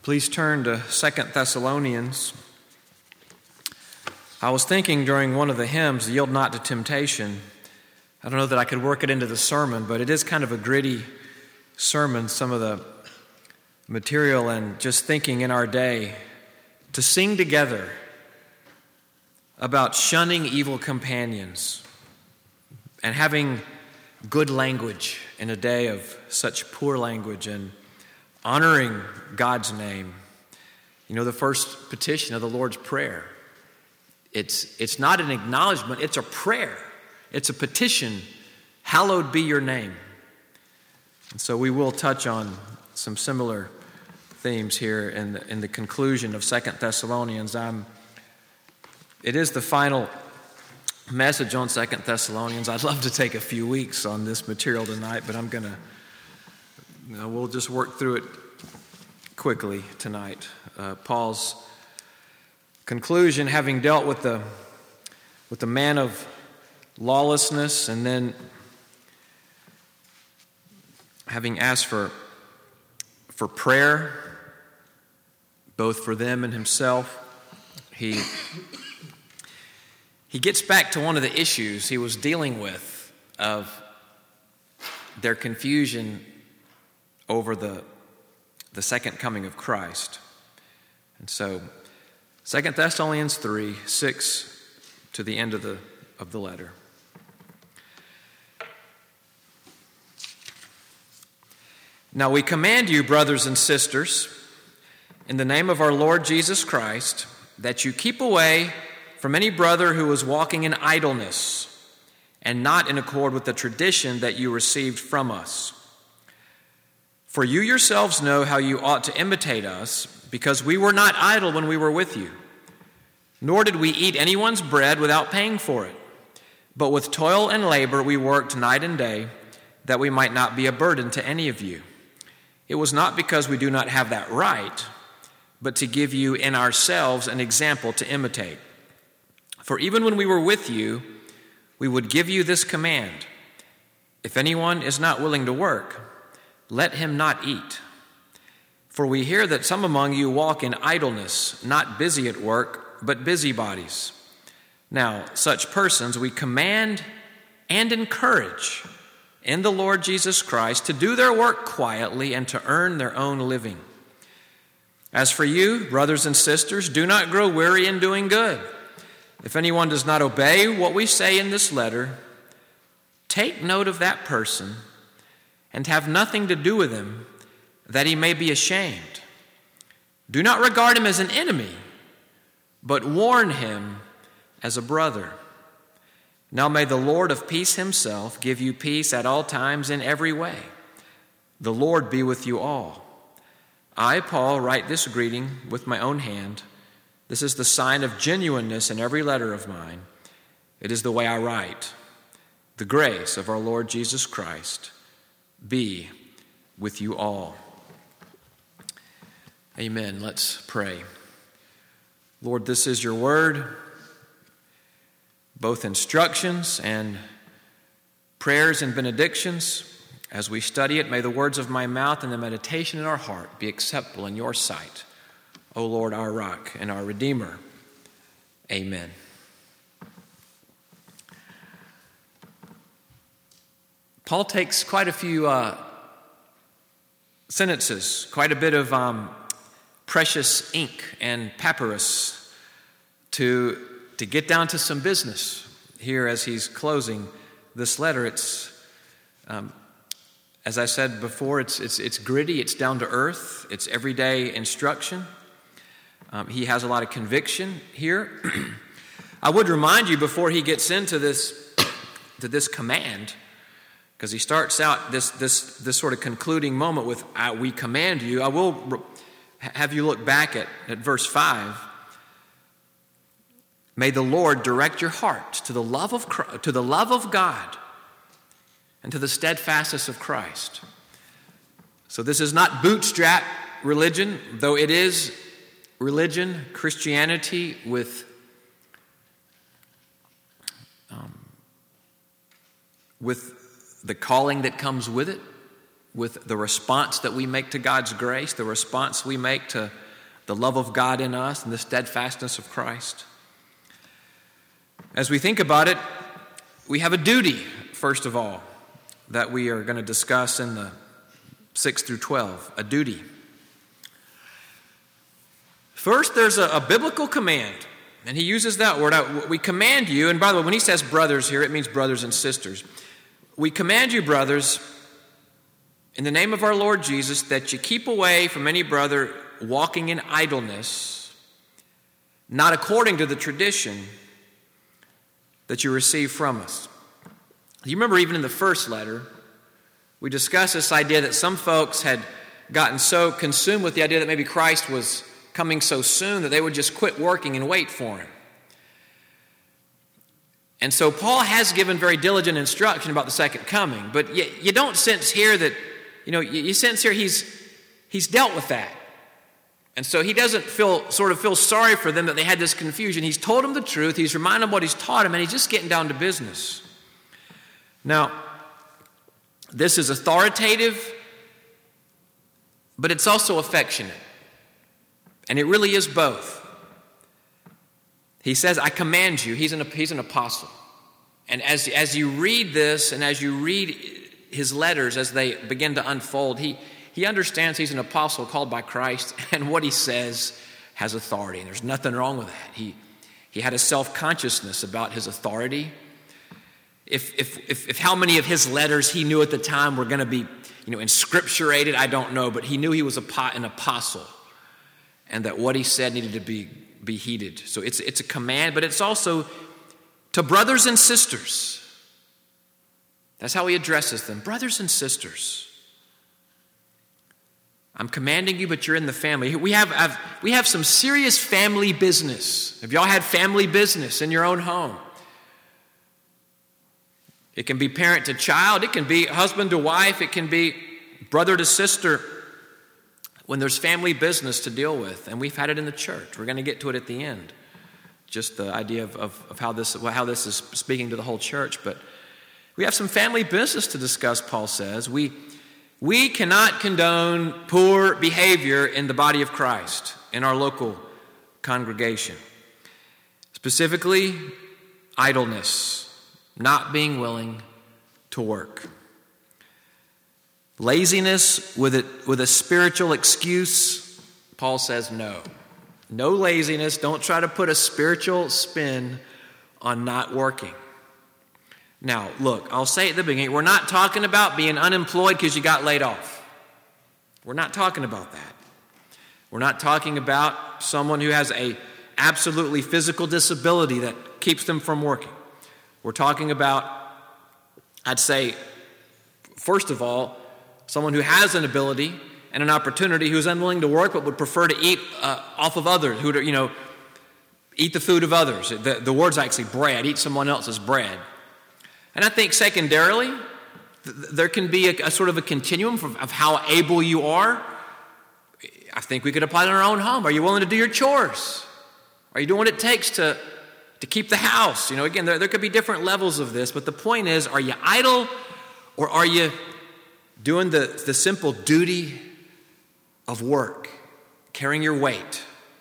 Please turn to 2 Thessalonians. I was thinking during one of the hymns, Yield Not to Temptation. I don't know that I could work it into the sermon, but it is kind of a gritty sermon, some of the material, and just thinking in our day to sing together about shunning evil companions and having good language in a day of such poor language and honoring God's name. You know, the first petition of the Lord's Prayer, it's not an acknowledgement, it's a prayer. It's a petition, hallowed be your name. And so we will touch on some similar themes here in the conclusion of 2 Thessalonians. It is the final message on 2 Thessalonians. I'd love to take a few weeks on this material tonight, but we'll just work through it quickly tonight. Paul's conclusion, having dealt with the man of lawlessness, and then having asked for prayer, both for them and himself, he gets back to one of the issues he was dealing with of their confusion over the second coming of Christ. And so 2 Thessalonians 3:6 to the end of the letter. Now we command you, brothers and sisters, in the name of our Lord Jesus Christ, that you keep away from any brother who is walking in idleness and not in accord with the tradition that you received from us. For you yourselves know how you ought to imitate us, because we were not idle when we were with you, nor did we eat anyone's bread without paying for it. But with toil and labor we worked night and day, that we might not be a burden to any of you. It was not because we do not have that right, but to give you in ourselves an example to imitate. For even when we were with you, we would give you this command: if anyone is not willing to work, let him not eat. For we hear that some among you walk in idleness, not busy at work, but busybodies. Now, such persons we command and encourage in the Lord Jesus Christ to do their work quietly and to earn their own living. As for you, brothers and sisters, do not grow weary in doing good. If anyone does not obey what we say in this letter, take note of that person and have nothing to do with him, that he may be ashamed. Do not regard him as an enemy, but warn him as a brother. Now may the Lord of peace himself give you peace at all times in every way. The Lord be with you all. I, Paul, write this greeting with my own hand. This is the sign of genuineness in every letter of mine. It is the way I write. The grace of our Lord Jesus Christ be with you all. Amen. Let's pray. Lord, this is your word, both instructions and prayers and benedictions. As we study it, may the words of my mouth and the meditation in our heart be acceptable in your sight, O Lord, our rock and our Redeemer. Amen. Paul takes quite a few sentences, quite a bit of precious ink and papyrus to get down to some business here as he's closing this letter. It's, as I said before, it's gritty, it's down to earth, it's everyday instruction. He has a lot of conviction here. I would remind you before he gets into this command, because he starts out this sort of concluding moment with, we command you. I will have you look back at verse 5. May the Lord direct your heart to the love of God and to the steadfastness of Christ. So this is not bootstrap religion, though it is religion, Christianity with the calling that comes with it. with the response that we make to God's grace, the response we make to the love of God in us and the steadfastness of Christ. As we think about it, we have a duty, first of all, that we are going to discuss in the 6 through 12, a duty. First, there's a biblical command, and he uses that word. We command you, and by the way, when he says brothers here, it means brothers and sisters. We command you, brothers, in the name of our Lord Jesus, that you keep away from any brother walking in idleness, not according to the tradition that you receive from us. You remember even in the first letter, we discussed this idea that some folks had gotten so consumed with the idea that maybe Christ was coming so soon that they would just quit working and wait for him. And so Paul has given very diligent instruction about the second coming, but you don't sense here that, you sense here he's dealt with that. And so he doesn't feel sorry for them that they had this confusion. He's told them the truth, he's reminded them what he's taught them, and he's just getting down to business. Now, this is authoritative, but it's also affectionate. And it really is both. He says, I command you. He's an apostle. And as you read this and as you read his letters as they begin to unfold, he understands he's an apostle called by Christ, and what he says has authority. And there's nothing wrong with that. He had a self-consciousness about his authority. If how many of his letters he knew at the time were going to be, inscripturated, I don't know, but he knew he was an apostle, and that what he said needed to be heeded. So it's a command, but it's also to brothers and sisters. That's how he addresses them, brothers and sisters. I'm commanding you, but you're in the family. We have some serious family business. Have y'all had family business in your own home? It can be parent to child. It can be husband to wife. It can be brother to sister. When there's family business to deal with, and we've had it in the church. We're going to get to it at the end. Just the idea of how this is speaking to the whole church. But we have some family business to discuss, Paul says. We cannot condone poor behavior in the body of Christ, in our local congregation. Specifically, idleness, not being willing to work. Laziness with a spiritual excuse, Paul says no. No laziness. Don't try to put a spiritual spin on not working. Now, look, I'll say at the beginning, we're not talking about being unemployed because you got laid off. We're not talking about that. We're not talking about someone who has a absolutely physical disability that keeps them from working. We're talking about, I'd say, first of all, someone who has an ability and an opportunity, who's unwilling to work but would prefer to eat off of others, who eat the food of others. The word's actually bread, eat someone else's bread. And I think secondarily, there can be a sort of a continuum of how able you are. I think we could apply it in our own home. Are you willing to do your chores? Are you doing what it takes to keep the house? Again, there could be different levels of this, but the point is, are you idle or are you doing the simple duty of work, carrying your weight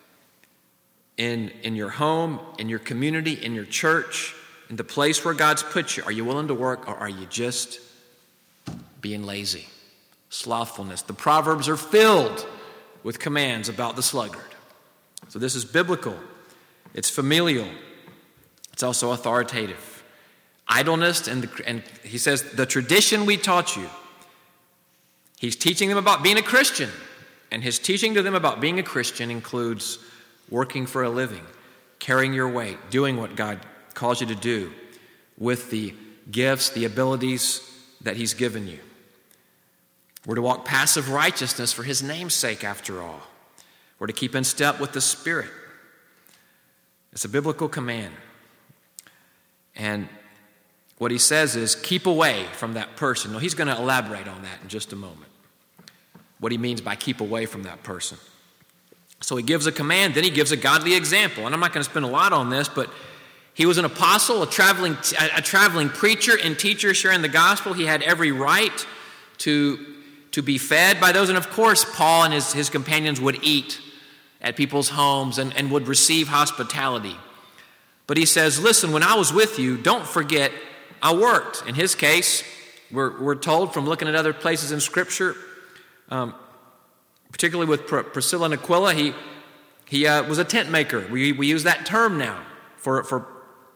in your home, in your community, in your church, in the place where God's put you? Are you willing to work, or are you just being lazy? Slothfulness. The Proverbs are filled with commands about the sluggard. So this is biblical. It's familial. It's also authoritative. Idleness, and he says, the tradition we taught you. He's teaching them about being a Christian, and his teaching to them about being a Christian includes working for a living, carrying your weight, doing what God calls you to do with the gifts, the abilities that he's given you. We're to walk passive righteousness for his name's sake, after all. We're to keep in step with the Spirit. It's a biblical command. And what he says is, keep away from that person. Now, he's going to elaborate on that in just a moment. What he means by keep away from that person. So he gives a command, then he gives a godly example. And I'm not going to spend a lot on this, but he was an apostle, a traveling preacher and teacher sharing the gospel. He had every right to to be fed by those. And of course, Paul and his companions would eat at people's homes and would receive hospitality. But he says, listen, when I was with you, don't forget I worked. In his case, we're told from looking at other places in Scripture, particularly with Priscilla and Aquila, he was a tent maker. We use that term now for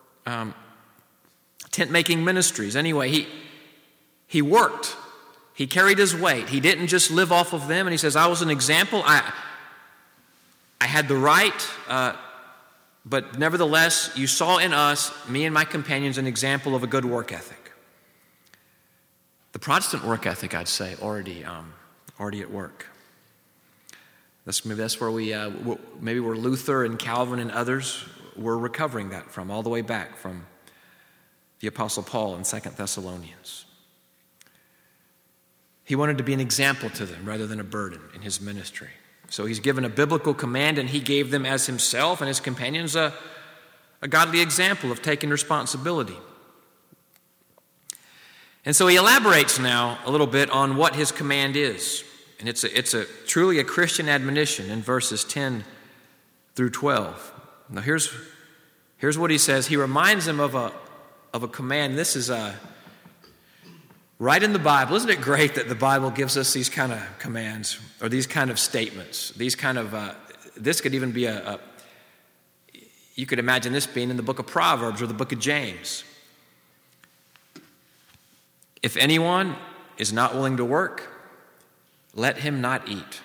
tent-making ministries. Anyway, he worked. He carried his weight. He didn't just live off of them. And he says, I was an example. I had the right, but nevertheless, you saw in us, me and my companions, an example of a good work ethic. The Protestant work ethic, I'd say, already at work. Maybe that's where maybe where Luther and Calvin and others were recovering that from, all the way back from the Apostle Paul in 2 Thessalonians. He wanted to be an example to them rather than a burden in his ministry. So he's given a biblical command, and he gave them as himself and his companions a godly example of taking responsibility. And so he elaborates now a little bit on what his command is. And it's truly a Christian admonition in verses 10 through 12. Now here's what he says. He reminds them of a command. This is right in the Bible. Isn't it great that the Bible gives us these kind of commands or these kind of statements? These kind of this could even be you could imagine this being in the book of Proverbs or the book of James. If anyone is not willing to work, let him not eat.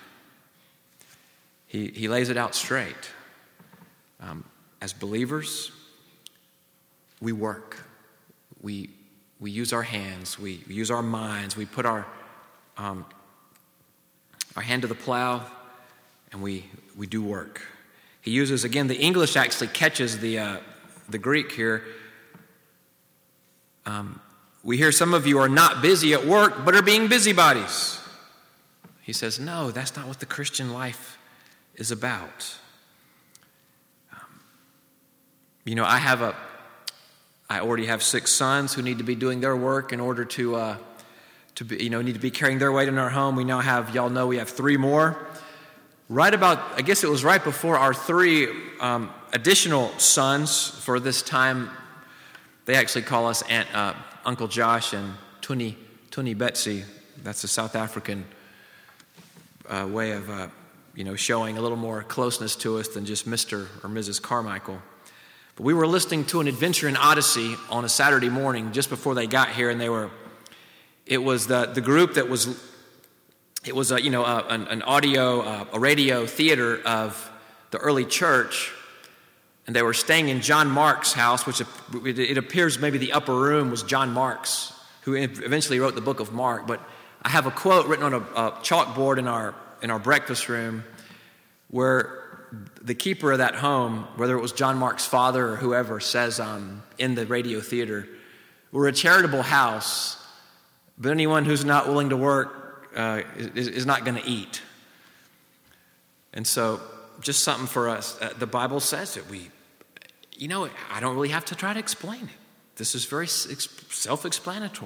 He lays it out straight. As believers, we work. We use our hands. We use our minds. We put our hand to the plow, and we do work. He uses, again, the English actually catches the Greek here. We hear some of you are not busy at work, but are being busybodies. He says, no, that's not what the Christian life is about. I already have 6 sons who need to be doing their work in order to be, need to be carrying their weight in our home. We now have, y'all know, we have 3 more. Right about, I guess it was right before our 3 additional sons for this time. They actually call us Uncle Josh and Tuni Betsy. That's a South African way of, showing a little more closeness to us than just Mr. or Mrs. Carmichael. But we were listening to an Adventure in Odyssey on a Saturday morning just before they got here, and it was the group that was, it was an audio, a radio theater of the early church, and they were staying in John Mark's house, which it appears maybe the upper room was John Mark's, who eventually wrote the book of Mark. But I have a quote written on a chalkboard in our breakfast room where the keeper of that home, whether it was John Mark's father or whoever, says in the radio theater, we're a charitable house, but anyone who's not willing to work is not going to eat. And so just something for us. The Bible says that I don't really have to try to explain it. This is very self-explanatory.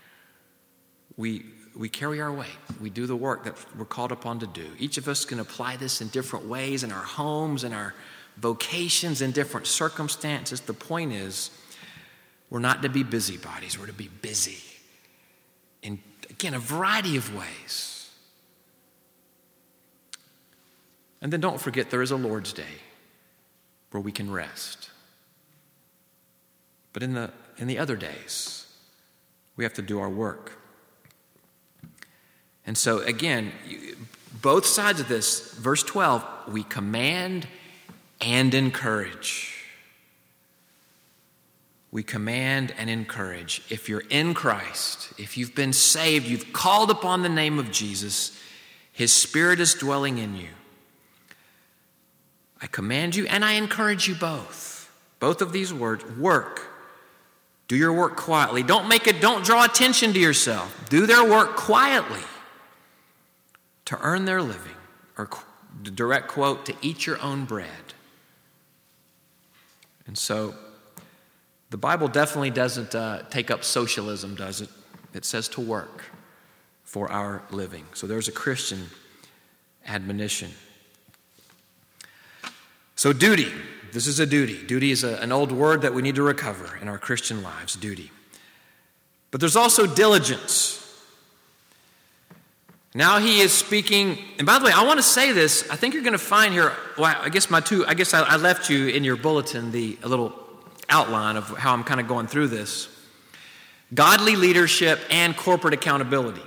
We carry our weight. We do the work that we're called upon to do. Each of us can apply this in different ways in our homes, in our vocations, in different circumstances. The point is, we're not to be busybodies. We're to be busy in, again, a variety of ways. And then don't forget there is a Lord's Day where we can rest. But in the other days, we have to do our work. And so again, both sides of this, verse 12, we command and encourage. We command and encourage. If you're in Christ, if you've been saved, you've called upon the name of Jesus, His Spirit is dwelling in you. I command you and I encourage you both. Both of these words, work. Do your work quietly. Don't draw attention to yourself. Do their work quietly to earn their living, or the direct quote, to eat your own bread. And so the Bible definitely doesn't take up socialism, does it? It says to work for our living. So there's a Christian admonition. So duty. This is a duty. Duty is an old word that we need to recover in our Christian lives, duty. But there's also diligence. Now he is speaking, and by the way, I want to say this. I think you're going to find here, well, I left you in your bulletin a little outline of how I'm kind of going through this. Godly leadership and corporate accountability.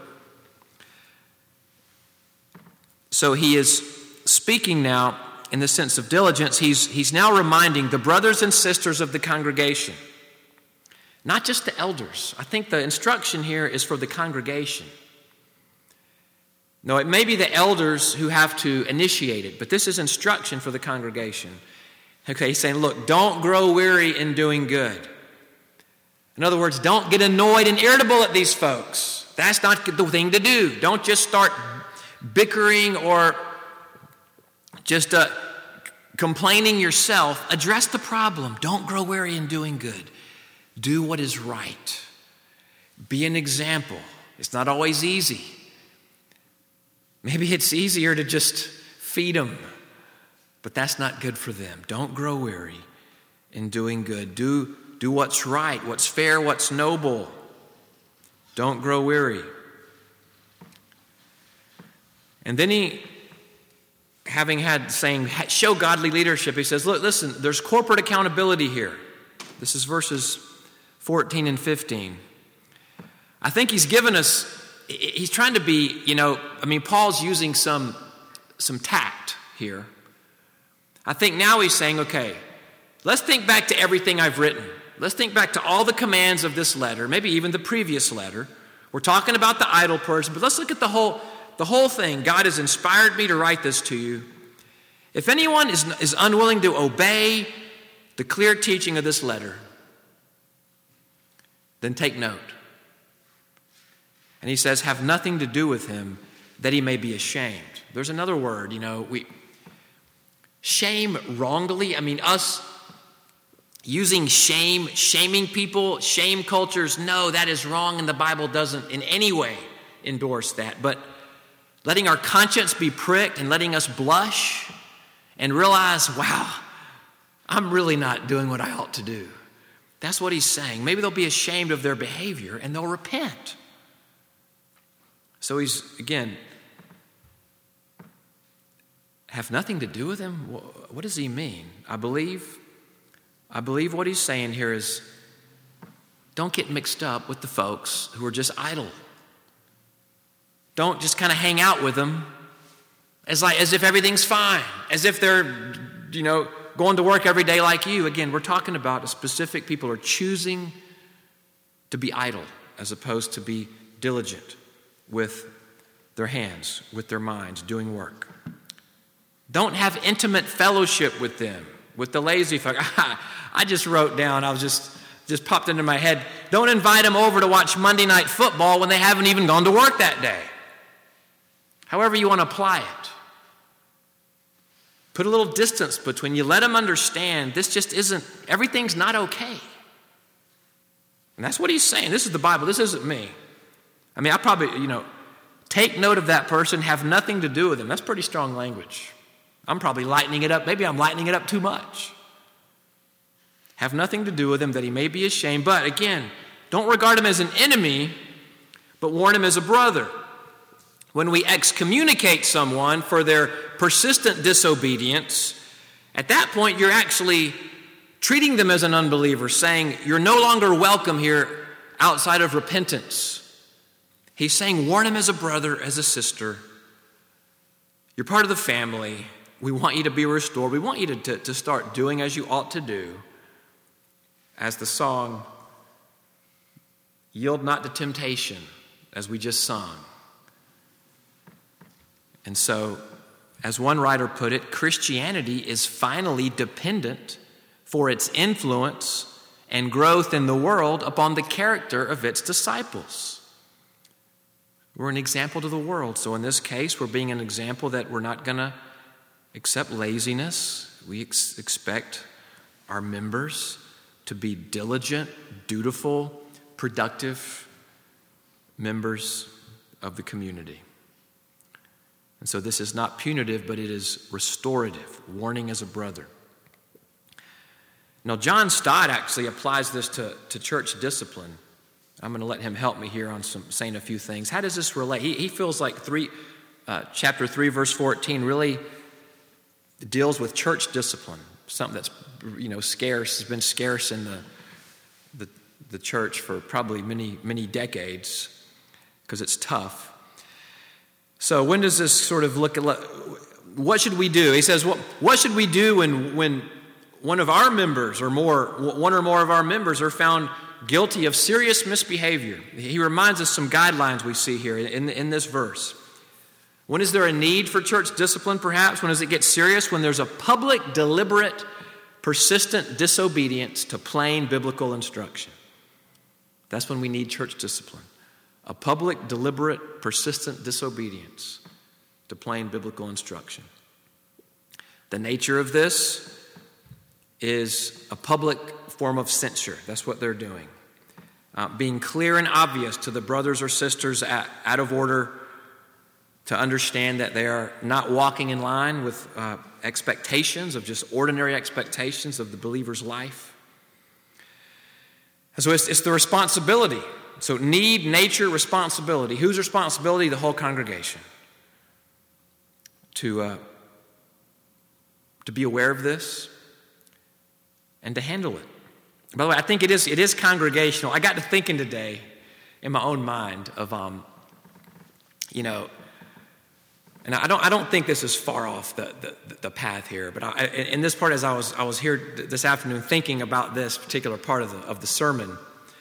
So he is speaking now in the sense of diligence. He's now reminding the brothers and sisters of the congregation, not just the elders. I think the instruction here is for the congregation. No, it may be the elders who have to initiate it, but this is instruction for the congregation. Okay, he's saying, look, don't grow weary in doing good. In other words, don't get annoyed and irritable at these folks. That's not the thing to do. Don't just start bickering or just complaining yourself. Address the problem. Don't grow weary in doing good. Do what is right. Be an example. It's not always easy. Maybe it's easier to just feed them, but that's not good for them. Don't grow weary in doing good. Do what's right, what's fair, what's noble. Don't grow weary. And then he, having had saying, show godly leadership, he says, look, listen, there's corporate accountability here. This is verses 14 and 15. I think he's given us, he's trying to be, Paul's using some tact here. I think now he's saying, okay, let's think back to everything I've written. Let's think back to all the commands of this letter, maybe even the previous letter. We're talking about the idle person, but let's look at the whole thing. God has inspired me to write this to you. If anyone is unwilling to obey the clear teaching of this letter, then take note. And he says, have nothing to do with him, that he may be ashamed. There's another word, shame wrongly. Us using shame, shaming people, shame cultures, no, that is wrong, and the Bible doesn't in any way endorse that. But letting our conscience be pricked and letting us blush and realize, wow, I'm really not doing what I ought to do. That's what he's saying. Maybe they'll be ashamed of their behavior and they'll repent. So he's, again, have nothing to do with him? What does he mean? I believe what he's saying here is, don't get mixed up with the folks who are just idle. Don't just kind of hang out with them as if everything's fine, as if they're, going to work every day like you. Again, we're talking about a specific people are choosing to be idle as opposed to be diligent with their hands, with their minds, doing work. Don't have intimate fellowship with them, with the lazy folk. I just wrote down, I was just popped into my head, don't invite them over to watch Monday Night Football when they haven't even gone to work that day. However you want to apply it. Put a little distance between you. Let them understand this just isn't, everything's not okay. And that's what he's saying. This is the Bible. This isn't me. I probably, take note of that person, have nothing to do with them. That's pretty strong language. I'm probably lightening it up. Maybe I'm lightening it up too much. Have nothing to do with him, that he may be ashamed. But again, don't regard him as an enemy, but warn him as a brother. When we excommunicate someone for their persistent disobedience, at that point you're actually treating them as an unbeliever, saying you're no longer welcome here outside of repentance. He's saying warn him as a brother, as a sister. You're part of the family. We want you to be restored. We want you to start doing as you ought to do. As the song, yield not to temptation, as we just sung. And so, as one writer put it, Christianity is finally dependent for its influence and growth in the world upon the character of its disciples. We're an example to the world. So in this case, we're being an example that we're not going to accept laziness. We expect our members to be diligent, dutiful, productive members of the community. And so this is not punitive, but it is restorative, warning as a brother. Now, John Stott actually applies this to church discipline. I'm going to let him help me here on saying a few things. How does this relate? He feels like chapter 3, verse 14 really deals with church discipline, something that's scarce, has been scarce in the church for probably many decades because it's tough. So when does this sort of look at what should we do? He says, what should we do when one of our members or one or more of our members are found guilty of serious misbehavior? He reminds us some guidelines we see here in this verse. When is there a need for church discipline, perhaps? When does it get serious? When there's a public, deliberate, persistent disobedience to plain biblical instruction. That's when we need church discipline. A public, deliberate, persistent disobedience to plain biblical instruction. The nature of this is a public form of censure. That's what they're doing. Being clear and obvious to the brothers or sisters out of order to understand that they are not walking in line with expectations of just ordinary expectations of the believer's life. And so it's the responsibility. So need, nature, responsibility. Whose responsibility? The whole congregation. To be aware of this and to handle it. By the way, I think it is congregational. I got to thinking today in my own mind of, and I don't think this is far off the path here, but in this part, as I was here this afternoon thinking about this particular part of the sermon,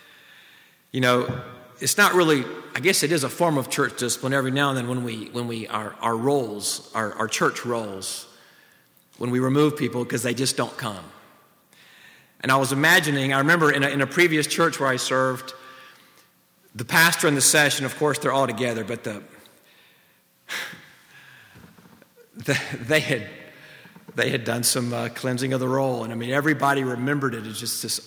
it's not really. I guess it is a form of church discipline every now and then when we our roles, our church roles, when we remove people because they just don't come. And I was imagining. I remember in a previous church where I served, the pastor and the session. Of course, they're all together, but they had done some cleansing of the roll, and I mean everybody remembered it as just this.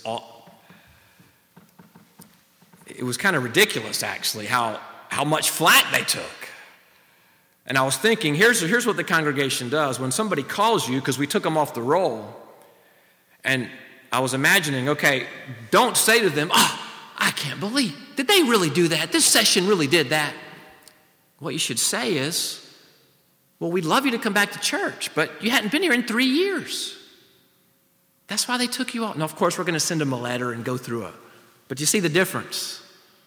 It was kind of ridiculous, actually, how much flack they took. And I was thinking, here's what the congregation does when somebody calls you because we took them off the roll, and I was imagining, okay, don't say to them, I can't believe, did they really do that? This session really did that. What you should say is, well, we'd love you to come back to church, but you hadn't been here in 3 years. That's why they took you off. Now, of course, we're going to send them a letter and go through it. But you see the difference.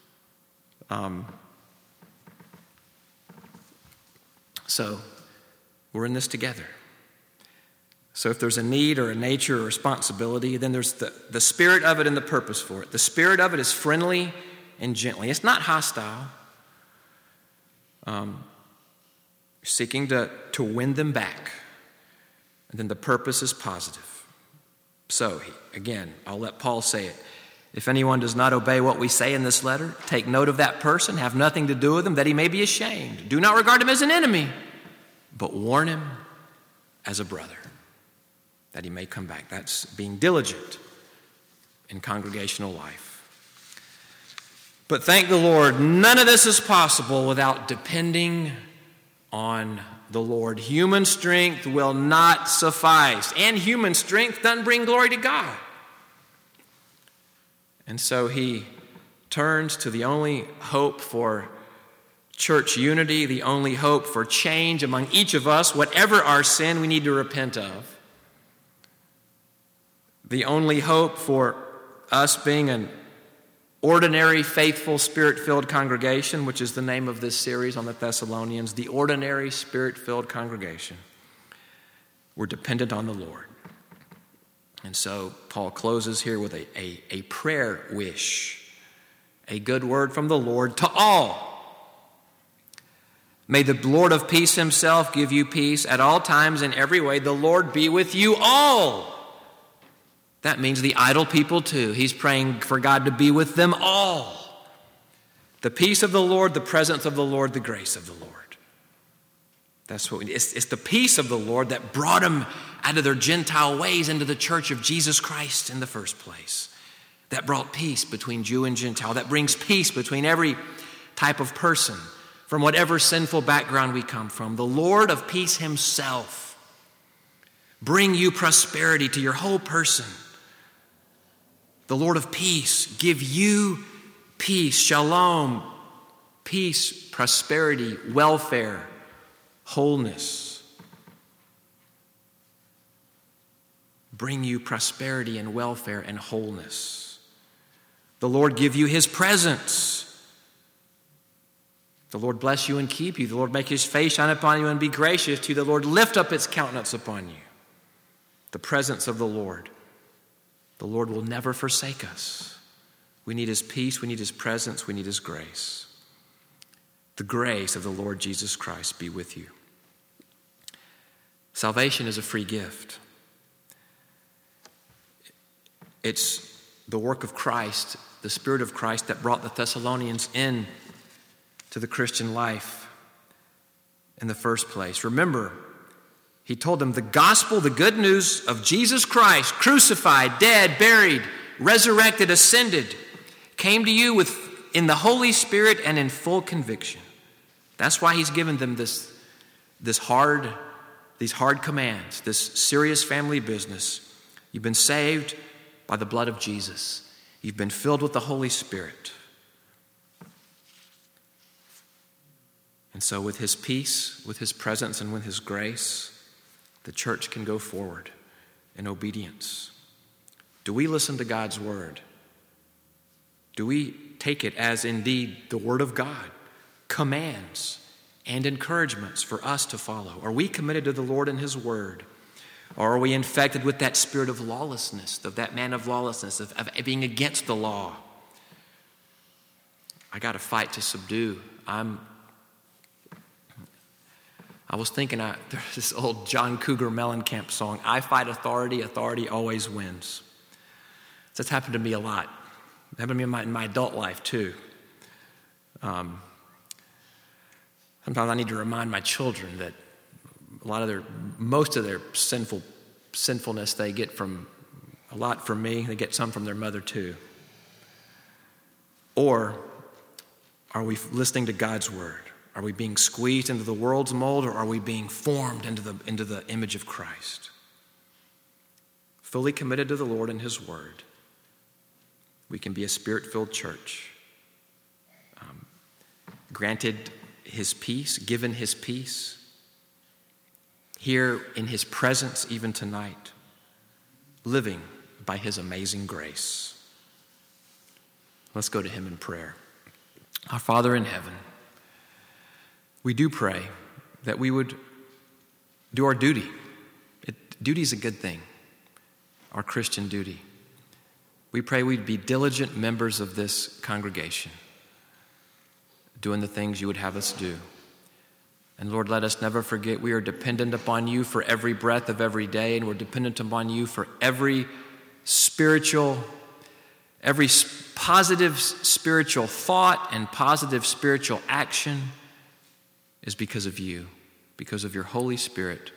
So, we're in this together. So if there's a need or a nature or responsibility, then there's the spirit of it and the purpose for it. The spirit of it is friendly and gently. It's not hostile. Seeking to win them back. And then the purpose is positive. So, again, I'll let Paul say it. If anyone does not obey what we say in this letter, take note of that person, have nothing to do with him, that he may be ashamed. Do not regard him as an enemy, but warn him as a brother, that he may come back. That's being diligent in congregational life. But thank the Lord, none of this is possible without depending on the Lord. Human strength will not suffice, and human strength doesn't bring glory to God. And so he turns to the only hope for church unity, the only hope for change among each of us, whatever our sin we need to repent of. The only hope for us being an ordinary, faithful, Spirit-filled congregation, which is the name of this series on the Thessalonians, the ordinary, Spirit-filled congregation. We're dependent on the Lord. And so Paul closes here with a prayer wish, a good word from the Lord to all. May the Lord of peace himself give you peace at all times in every way. The Lord be with you all. That means the idle people too. He's praying for God to be with them all. The peace of the Lord, the presence of the Lord, the grace of the Lord. That's what it's the peace of the Lord that brought them out of their Gentile ways into the church of Jesus Christ in the first place. That brought peace between Jew and Gentile. That brings peace between every type of person, from whatever sinful background we come from. The Lord of peace himself bring you prosperity to your whole person. The Lord of peace give you peace, shalom, peace, prosperity, welfare, wholeness. Bring you prosperity and welfare and wholeness. The Lord give you his presence. The Lord bless you and keep you. The Lord make his face shine upon you and be gracious to you. The Lord lift up his countenance upon you. The presence of the Lord. The Lord will never forsake us. We need his peace. We need his presence. We need his grace. The grace of the Lord Jesus Christ be with you. Salvation is a free gift. It's the work of Christ, the Spirit of Christ that brought the Thessalonians in to the Christian life in the first place. Remember, he told them the gospel, the good news of Jesus Christ, crucified, dead, buried, resurrected, ascended, came to you in the Holy Spirit and in full conviction. That's why he's given them these hard commands, this serious family business. You've been saved by the blood of Jesus. You've been filled with the Holy Spirit. And so with his peace, with his presence, and with his grace, the church can go forward in obedience. Do we listen to God's word? Do we take it as indeed the word of God, commands and encouragements for us to follow? Are we committed to the Lord and his word? Or are we infected with that spirit of lawlessness, of that man of lawlessness, of being against the law? I got to fight to subdue. I was thinking, there's this old John Cougar Mellencamp song, I fight authority, authority always wins. That's happened to me a lot. It happened to me in my adult life too. Sometimes I need to remind my children that most of their sinfulness they get a lot from me. They get some from their mother too. Or are we listening to God's word? Are we being squeezed into the world's mold, or are we being formed into the image of Christ? Fully committed to the Lord and his word, we can be a spirit-filled church. Granted his peace, given his peace, here in his presence even tonight, living by his amazing grace. Let's go to him in prayer. Our Father in heaven, we do pray that we would do our duty. Duty is a good thing, our Christian duty. We pray we'd be diligent members of this congregation, doing the things you would have us do. And Lord, let us never forget we are dependent upon you for every breath of every day, and we're dependent upon you for every positive spiritual thought and positive spiritual action is because of you, because of your Holy Spirit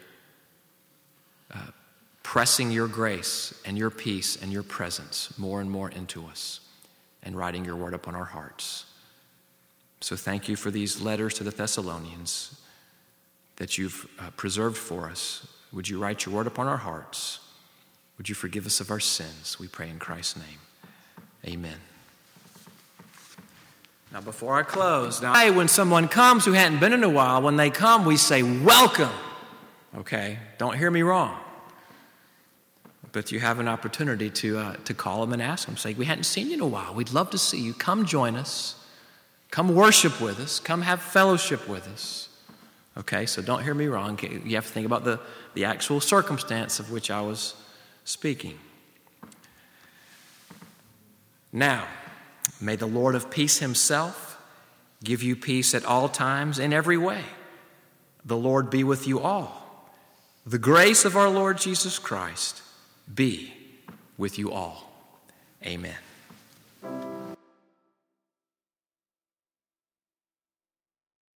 pressing your grace and your peace and your presence more and more into us and writing your word upon our hearts. So thank you for these letters to the Thessalonians that you've preserved for us. Would you write your word upon our hearts? Would you forgive us of our sins? We pray in Christ's name. Amen. Now, before I close, when someone comes who hadn't been in a while, when they come, we say, welcome. Okay? Don't hear me wrong. But you have an opportunity to call them and ask them. Say, we hadn't seen you in a while. We'd love to see you. Come join us. Come worship with us. Come have fellowship with us. Okay? So don't hear me wrong. You have to think about the actual circumstance of which I was speaking. Now, may the Lord of peace himself give you peace at all times in every way. The Lord be with you all. The grace of our Lord Jesus Christ be with you all. Amen.